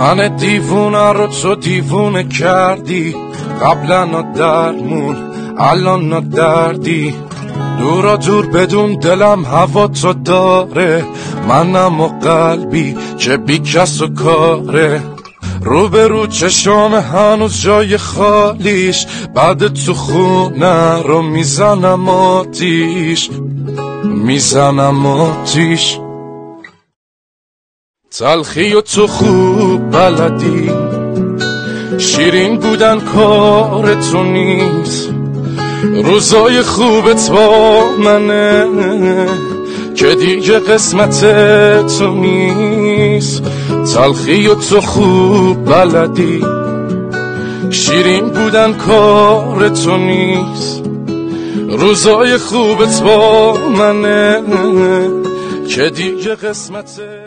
من دیوونه رو تو دیوونه کردی، قبلا درمون الان دردی. دورا دور بدون دلم هوا تو داره، منم و قلبی که بی کس و کاره. روبرو چشام هنوز جای خالیش، بعد تو خونه رو میزنم آتیش، میزنم آتیش. تلخی و تو خوب بلدی، شیرین بودن کار تو نیست. روزای خوبت با منه که دیگه قسمت تو نیست. تلخی و تو خوب بلدی، شیرین بودن کار تو نیست. روزای خوبت با منه که دیگه قسمت